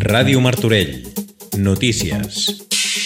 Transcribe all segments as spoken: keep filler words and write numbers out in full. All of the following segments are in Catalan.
Ràdio Martorell. Notícies.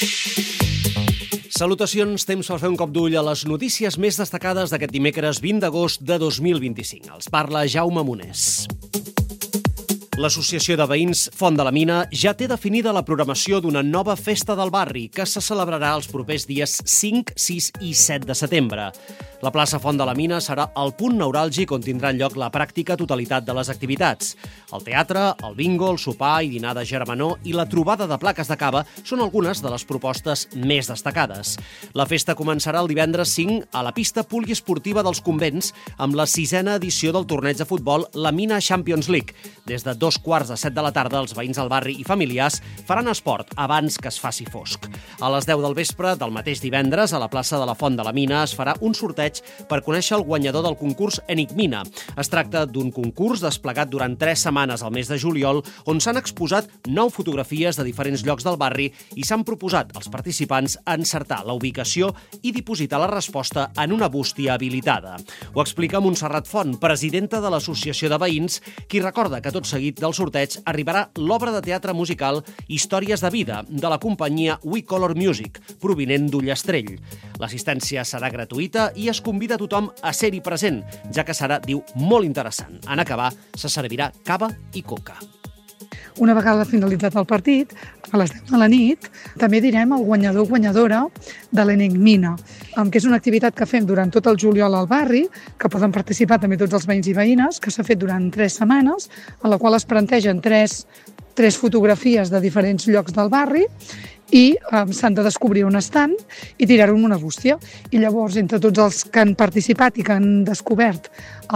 Salutacions, temps per fer un cop d'ull a les notícies més destacades d'aquest dimecres vint d'agost de dos mil vint-i-cinc. Els parla Jaume Monés. L'Associació de Veïns Font de la Mina ja té definida la programació d'una nova festa del barri que se celebrarà els propers dies cinc, sis i set de setembre. La plaça Font de la Mina serà el punt neuràlgic on tindran lloc la pràctica totalitat de les activitats. El teatre, el bingo, el sopar i dinar de germanor i la trobada de plaques de cava són algunes de les propostes més destacades. La festa començarà el divendres cinc a la pista poliesportiva dels Convents amb la sisena edició del torneig de futbol La Mina Champions League. Des de dos quarts de set de la tarda, els veïns del barri i familiars faran esport abans que es faci fosc. A les deu del vespre del mateix divendres, a la plaça de la Font de la Mina, es farà un sorteig per conèixer el guanyador del concurs Enigmina. Es tracta d'un concurs desplegat durant tres setmanes al mes de juliol, on s'han exposat nou fotografies de diferents llocs del barri i s'han proposat als participants encertar la ubicació i dipositar la resposta en una bústia habilitada. Ho explica Montserrat Font, presidenta de l'Associació de Veïns, qui recorda que tot seguit del sorteig arribarà l'obra de teatre musical Històries de vida, de la companyia We Color Music, provinent d'Ullastrell. L'assistència serà gratuïta i es convida a tothom a ser-hi present, ja que serà, diu, molt interessant. En acabar, se servirà cava i coca. Una vegada finalitzat el partit, a les deu de la nit, també direm el guanyador o guanyadora de l'Enigmina, que és una activitat que fem durant tot el juliol al barri, que poden participar també tots els veïns i veïnes, que s'ha fet durant tres setmanes, en la qual es plantegen tres, tres fotografies de diferents llocs del barri i um, s'han de descobrir un estant i tirar-ho en una bústia. I llavors, entre tots els que han participat i que han descobert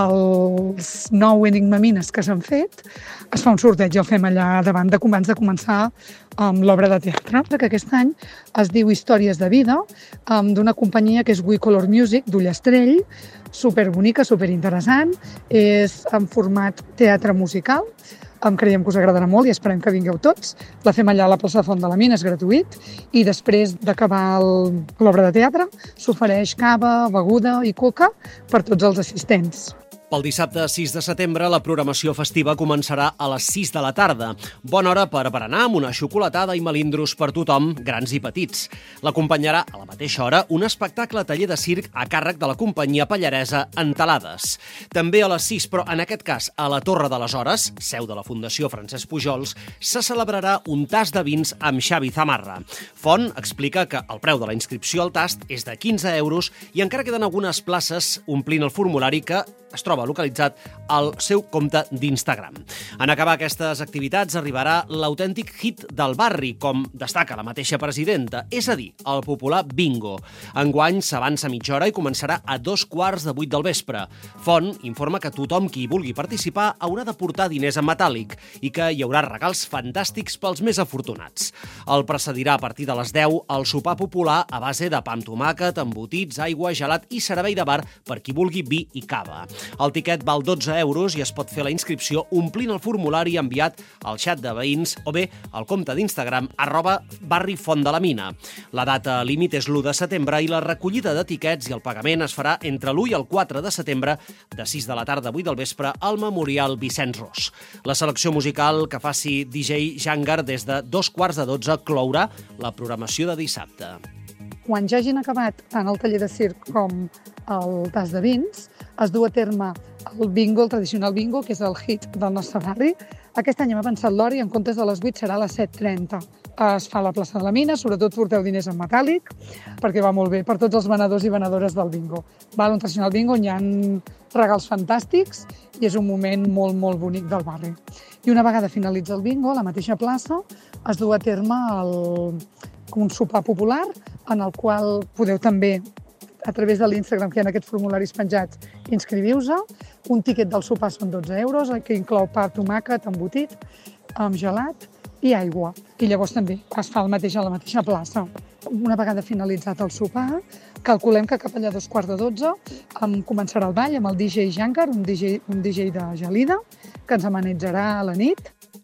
els nou enigmamines que s'han fet, es fa un sorteig i el fem allà davant de, abans de començar um, l'obra de teatre, que aquest any es diu Històries de vida, um, d'una companyia que és We Color Music, d'Ullastrell, superbonica, superinteressant, és en format teatre musical. Em creiem que us agradarà molt i esperem que vingueu tots. La fem allà a la plaça de Font de la Mina, és gratuït, i després d'acabar l'obra de teatre s'ofereix cava, beguda i coca per tots els assistents. Pel dissabte sis de setembre, la programació festiva començarà a les sis de la tarda. Bona hora per berenar amb una xocolatada i melindros per tothom, grans i petits. L'acompanyarà a la mateixa hora un espectacle taller de circ a càrrec de la companyia pallaresa Entelades. També a les sis, però en aquest cas a la Torre de les Hores, seu de la Fundació Francesc Pujols, se celebrarà un tast de vins amb Xavi Zamarra. Font explica que el preu de la inscripció al tast és de quinze euros i encara queden algunes places omplint el formulari que es troba localitzat al seu compte d'Instagram. En acabar aquestes activitats arribarà l'autèntic hit del barri, com destaca la mateixa presidenta, és a dir, el popular bingo. Enguany s'avança mitja hora i començarà a dos quarts de vuit del vespre. Font informa que tothom qui vulgui participar haurà de portar diners en metàl·lic i que hi haurà regals fantàstics pels més afortunats. El precedirà a partir de les deu el sopar popular a base de pa amb tomàquet, embotits, aigua, gelat i servei de bar per qui vulgui vi i cava. El tiquet val dotze euros i es pot fer la inscripció omplint el formulari enviat al xat de veïns o bé al compte d'Instagram arroba barri Font de la Mina. La data límit és l'u de setembre i la recollida de tiquets i el pagament es farà entre l'u i el quatre de setembre de sis de la tarda a vuit del vespre al Memorial Vicenç Ros. La selecció musical que faci D J Jangar des de dos quarts de dotze clourà la programació de dissabte. Quan ja hagin acabat tant el taller de circ com el tas de vins, es du a terme el bingo, el tradicional bingo, que és el hit del nostre barri. Aquest any hem avançat l'hora i en comptes de les vuit serà a les set trenta. Es fa a la plaça de la Mina, sobretot porteu diners en metàl·lic, perquè va molt bé per tots els venedors i venedores del bingo. Va un tradicional bingo on hi ha regals fantàstics i és un moment molt, molt bonic del barri. I una vegada finalitza el bingo, a la mateixa plaça es du a terme el, un sopar popular en el qual podeu també a través de l'Instagram, que hi ha aquests formularis penjats, inscriviu-vos. Un tiquet del sopar són dotze euros, que inclou pa, tomàquet, embotit, amb gelat i aigua. I llavors també es fa el mateix a la mateixa plaça. Una vegada finalitzat el sopar, calculem que cap allà a dos quarts de dotze començarà el ball amb el D J Jangar, un D J, un D J de Gelida, que ens amenitzarà a la nit.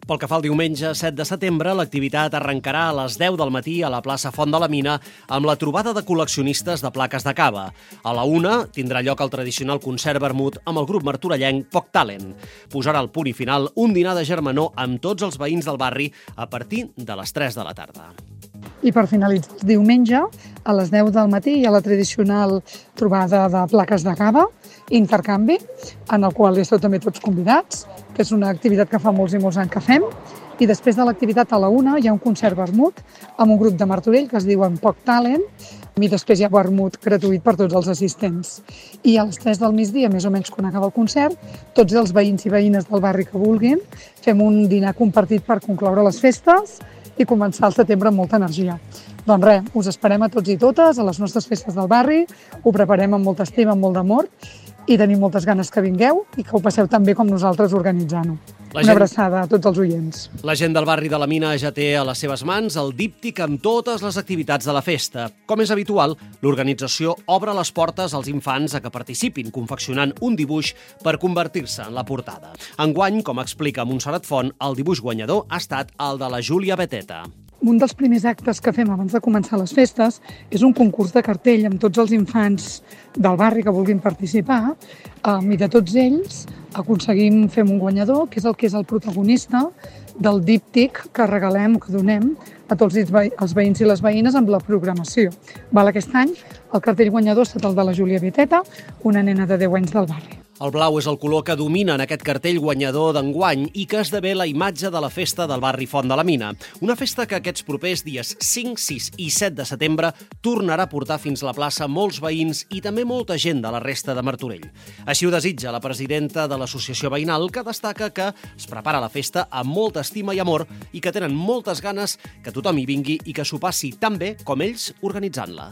Pel que fa al diumenge set de setembre, l'activitat arrencarà a les deu del matí a la plaça Font de la Mina amb la trobada de col·leccionistes de plaques de cava. A la una tindrà lloc el tradicional concert vermut amb el grup martorellenc Poc Talent. Posarà al punt i final un dinar de germanor amb tots els veïns del barri a partir de les tres de la tarda. I per finalitzar el diumenge, a les deu del matí hi ha la tradicional trobada de plaques de cava, intercanvi, en el qual esteu també tots convidats, que és una activitat que fa molts i molts anys que fem. I després de l'activitat a la una hi ha un concert vermut amb un grup de Martorell que es diuen Poc Talent, i després hi ha vermut gratuït per tots els assistents. I a les tres del migdia, més o menys quan acaba el concert, tots els veïns i veïnes del barri que vulguin fem un dinar compartit per concloure les festes i començar el setembre amb molta energia. Doncs res, us esperem a tots i totes a les nostres festes del barri, ho preparem amb molta estima, amb molt d'amor, i tenim moltes ganes que vingueu i que ho passeu tan bé com nosaltres organitzant-ho. Una gent... abraçada a tots els oients. La gent del barri de la Mina ja té a les seves mans el díptic amb totes les activitats de la festa. Com és habitual, l'organització obre les portes als infants a que participin, confeccionant un dibuix per convertir-se en la portada. Enguany, com explica Montserrat Font, el dibuix guanyador ha estat el de la Júlia Beteta. Un dels primers actes que fem abans de començar les festes és un concurs de cartell amb tots els infants del barri que vulguin participar, i de tots ells aconseguim fer un guanyador, que és el que és el protagonista del díptic que regalem o que donem a tots els veïns i les veïnes amb la programació. Aquest any el cartell guanyador ha estat el de la Júlia Beteta, una nena de deu anys del barri. El blau és el color que domina en aquest cartell guanyador d'enguany i que esdevé la imatge de la festa del barri Font de la Mina. Una festa que aquests propers dies cinc, sis i set de setembre tornarà a portar fins a la plaça molts veïns i també molta gent de la resta de Martorell. Així ho desitja la presidenta de l'associació veïnal, que destaca que es prepara la festa amb molta estima i amor i que tenen moltes ganes que tothom hi vingui i que s'ho passi tan bé com ells organitzant-la.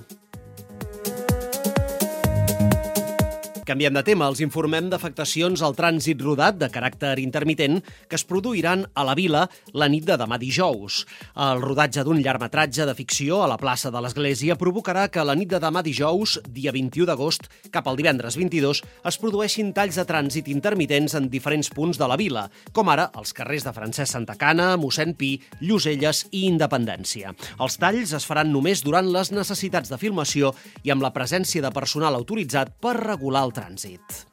Canviem de tema, els informem d'afectacions al trànsit rodat de caràcter intermitent que es produiran a la vila la nit de demà dijous. El rodatge d'un llargmetratge de ficció a la plaça de l'Església provocarà que la nit de demà dijous, dia vint-i-u d'agost, cap al divendres vint-i-dos, es produeixin talls de trànsit intermitents en diferents punts de la vila, com ara els carrers de Francesc Santacana, Mossèn Pi, Lloselles i Independència. Els talls es faran només durant les necessitats de filmació i amb la presència de personal autoritzat per regular el trànsit.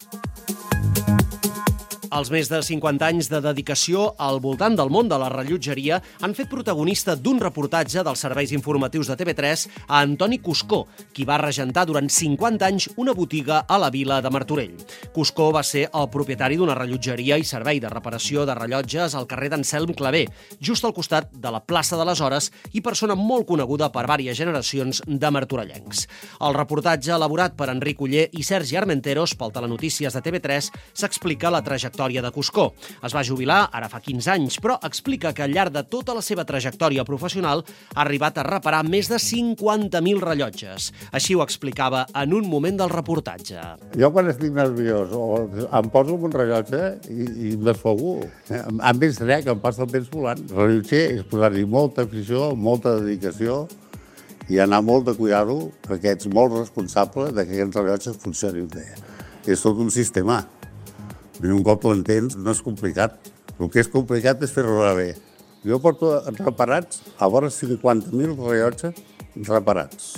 Els més de cinquanta anys de dedicació al voltant del món de la rellotgeria han fet protagonista d'un reportatge dels serveis informatius de T V tres a Antoni Cuscó, qui va regentar durant cinquanta anys una botiga a la vila de Martorell. Cuscó va ser el propietari d'una rellotgeria i servei de reparació de rellotges al carrer d'Anselm Clavé, just al costat de la plaça de les Hores i persona molt coneguda per vàries generacions de martorellencs. El reportatge elaborat per Enric Oller i Sergi Armenteros pel Telenotícies de T V tres s'explica la trajectòria de Cuscó. Es va jubilar ara fa quinze anys, però explica que al llarg de tota la seva trajectòria professional ha arribat a reparar més de cinquanta mil rellotges. Així ho explicava en un moment del reportatge. Jo quan estic nerviós o em poso un rellotge i, i em desfogo. Em vens drec, em passa el temps volant. El rellotger és posar-hi molta afició, molta dedicació i anar molt de cuidar-ho perquè ets molt responsable de que aquests rellotges funcionin bé. És tot un sistema. I un cop l'entens no és complicat. El que és complicat és fer-ho bé. Jo porto reparats a vora cinquanta mil rellotges reparats.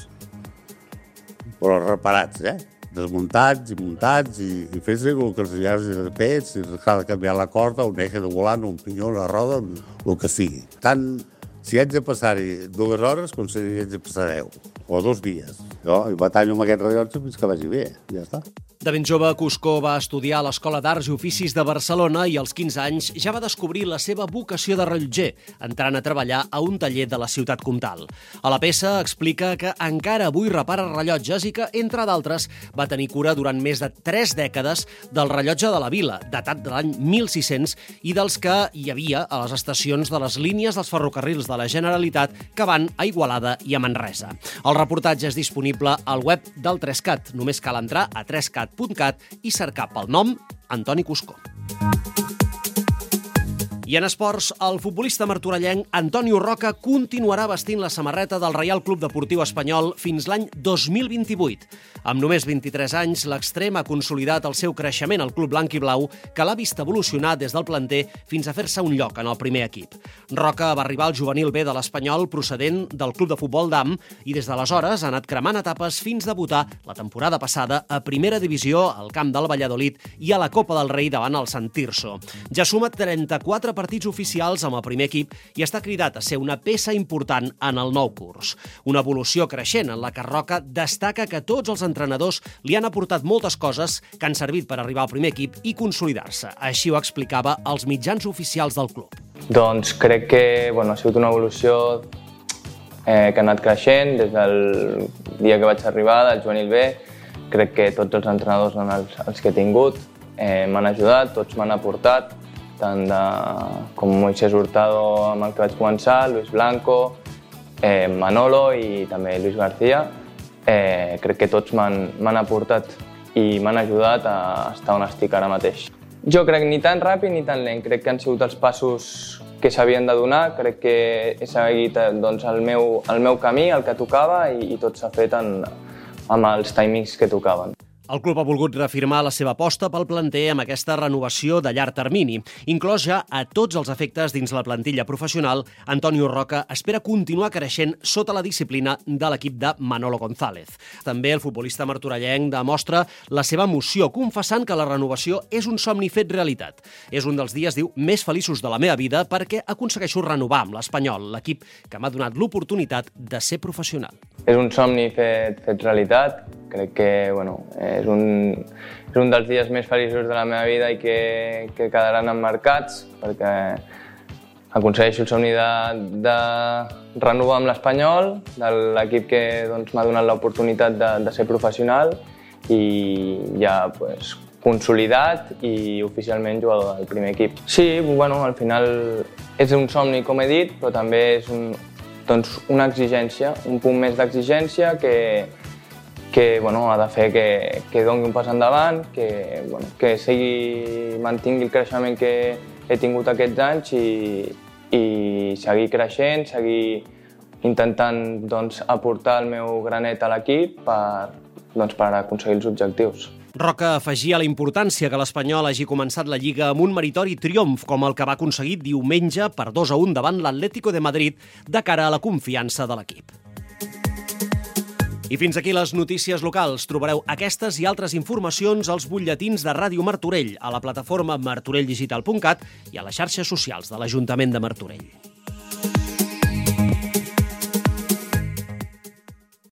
Però reparats, eh? Desmuntats i muntats i, i fes-li el que els llavis de pets, si cal canviar la corda, un eje de volant, un pinyó, una roda, el que sigui. Tant si haig de passar-hi dues hores com si haig de passar deu, o dos dies. Jo hi batallo amb aquest rellotge fins que vagi bé, ja està. De ben jove, Cuscó va estudiar a l'Escola d'Arts i Oficis de Barcelona i als quinze anys ja va descobrir la seva vocació de rellotger, entrant a treballar a un taller de la ciutat comtal. A la peça explica que encara avui repara rellotges i que, entre d'altres, va tenir cura durant més de tres dècades del rellotge de la vila, datat de l'any mil sis-cents, i dels que hi havia a les estacions de les línies dels ferrocarrils de la Generalitat que van a Igualada i a Manresa. El reportatge és disponible al web del Trescat. Només cal entrar a trescat punt cat i cercar pel nom Antoni Cuscó. I en esports, el futbolista martorellenc Antonio Roca continuarà vestint la samarreta del Reial Club Deportiu Espanyol fins l'any dos mil vint-i-vuit. Amb només vint-i-tres anys, l'extrem ha consolidat el seu creixement al club blanc i blau, que l'ha vist evolucionar des del planter fins a fer-se un lloc en el primer equip. Roca va arribar al juvenil B de l'Espanyol procedent del club de futbol d'Am i des d'aleshores ha anat cremant etapes fins debutar la temporada passada a Primera Divisió, al camp del Valladolid i a la Copa del Rei davant el Sant Tirso. Ja suma trenta-quatre partits oficials amb el primer equip i està cridat a ser una peça important en el nou curs. Una evolució creixent en la que Roca destaca que tots els entrenadors li han aportat moltes coses que han servit per arribar al primer equip i consolidar-se. Així ho explicava als mitjans oficials del club. Doncs crec que bueno, ha sigut una evolució eh, que ha anat creixent des del dia que vaig arribar del juvenil B. Crec que tots els entrenadors els, els que he tingut eh, m'han ajudat, tots m'han aportat, tant de, com Moisés Hurtado amb el que vaig començar, Luis Blanco, eh, Manolo i també Luis García. Eh, crec que tots m'han aportat i m'han ajudat a estar on estic ara mateix. Jo crec ni tan ràpid ni tan lent, crec que han sigut els passos que s'havien de donar, crec que he seguit doncs, el, meu, el meu camí, el que tocava i, i tot s'ha fet en, amb els timings que tocaven. El club ha volgut reafirmar la seva aposta pel planter amb aquesta renovació de llarg termini. Inclòs ja a tots els efectes dins la plantilla professional, Antonio Roca espera continuar creixent sota la disciplina de l'equip de Manolo González. També el futbolista martorellenc demostra la seva emoció, confessant que la renovació és un somni fet realitat. És un dels dies, diu, més feliços de la meva vida perquè aconsegueixo renovar amb l'Espanyol, l'equip que m'ha donat l'oportunitat de ser professional. És un somni fet, fet realitat. Crec que bueno, és, un, és un dels dies més feliços de la meva vida i que, que quedaran emmarcats perquè aconsegueixo el somni de, de renovar amb l'Espanyol, de l'equip que doncs, m'ha donat l'oportunitat de, de ser professional i ja pues, consolidat i oficialment jugador del primer equip. Sí, bueno, al final és un somni, com he dit, però també és un, doncs, una exigència, un punt més d'exigència que que bueno, ha de fer que, que doni un pas endavant, que, bueno, que sigui, mantingui el creixement que he tingut aquests anys i, i seguir creixent, seguir intentant doncs, aportar el meu granet a l'equip per, doncs, per aconseguir els objectius. Roca afegia la importància que l'Espanyol hagi començat la Lliga amb un meritori triomf com el que va aconseguir diumenge per dos a un davant l'Atlético de Madrid de cara a la confiança de l'equip. I fins aquí les notícies locals. Trobareu aquestes i altres informacions als butlletins de Ràdio Martorell, a la plataforma martorell digital punt cat i a les xarxes socials de l'Ajuntament de Martorell.